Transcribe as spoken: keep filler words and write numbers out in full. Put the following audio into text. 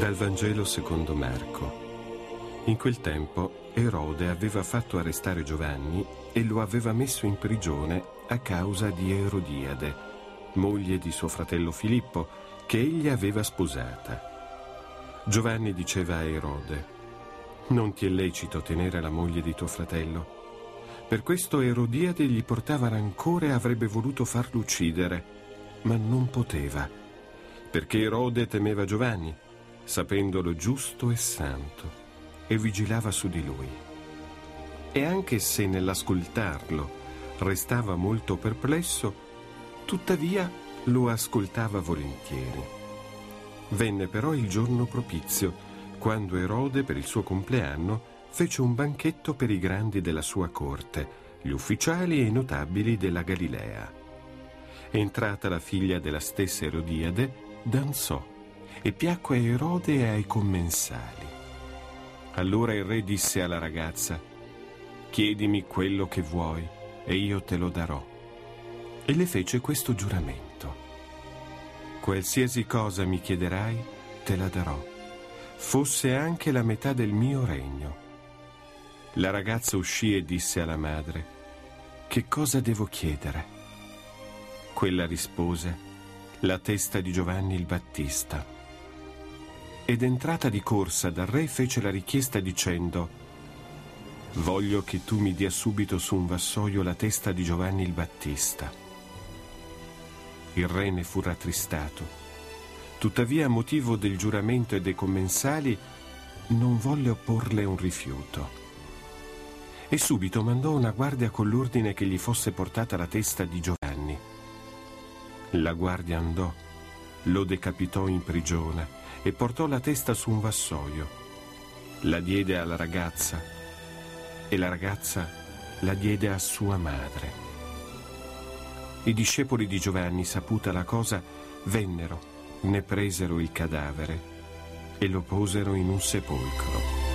Dal Vangelo secondo Marco. In quel tempo Erode aveva fatto arrestare Giovanni e lo aveva messo in prigione a causa di Erodiade, moglie di suo fratello Filippo, che egli aveva sposata. Giovanni diceva a Erode: «Non ti è lecito tenere la moglie di tuo fratello». Per questo Erodiade gli portava rancore e avrebbe voluto farlo uccidere, ma non poteva, perché Erode temeva Giovanni, sapendolo giusto e santo, e vigilava su di lui. E anche se nell'ascoltarlo restava molto perplesso, tuttavia lo ascoltava volentieri. Venne però il giorno propizio, quando Erode, per il suo compleanno, fece un banchetto per i grandi della sua corte, gli ufficiali e i notabili della Galilea. Entrata la figlia della stessa Erodiade, danzò e piacque a Erode e ai commensali. Allora il re disse alla ragazza: «Chiedimi quello che vuoi e io te lo darò». E le fece questo giuramento: «Qualsiasi cosa mi chiederai, te la darò, fosse anche la metà del mio regno». La ragazza uscì e disse alla madre: «Che cosa devo chiedere?» Quella rispose: «La testa di Giovanni il Battista». Ed entrata di corsa dal re fece la richiesta dicendo: «Voglio che tu mi dia subito su un vassoio la testa di Giovanni il Battista». Il re ne fu rattristato. Tuttavia, a motivo del giuramento e dei commensali, non volle opporle un rifiuto. E subito mandò una guardia con l'ordine che gli fosse portata la testa di Giovanni. La guardia andò, lo decapitò in prigione e portò la testa su un vassoio. La diede alla ragazza e la ragazza la diede a sua madre. I discepoli di Giovanni, saputa la cosa, vennero, ne presero il cadavere e lo posero in un sepolcro.